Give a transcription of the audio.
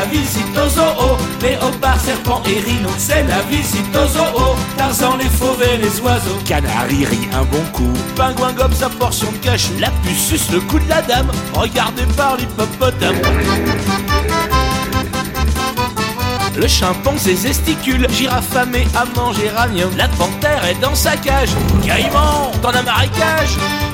visite au zoo. Léopard, serpent et rhino, c'est la visite au zoo. Tarzan, les fauves et les oiseaux. Canari rit un bon coup. Pingouin gobe sa portion de cachou. La puce suce le cou de la dame, regardé par l'hippopotame. Le chimpanzé gesticule, Girafe affamée à manger géranium. la panthère est dans sa cage. Caïman, dans un marécage.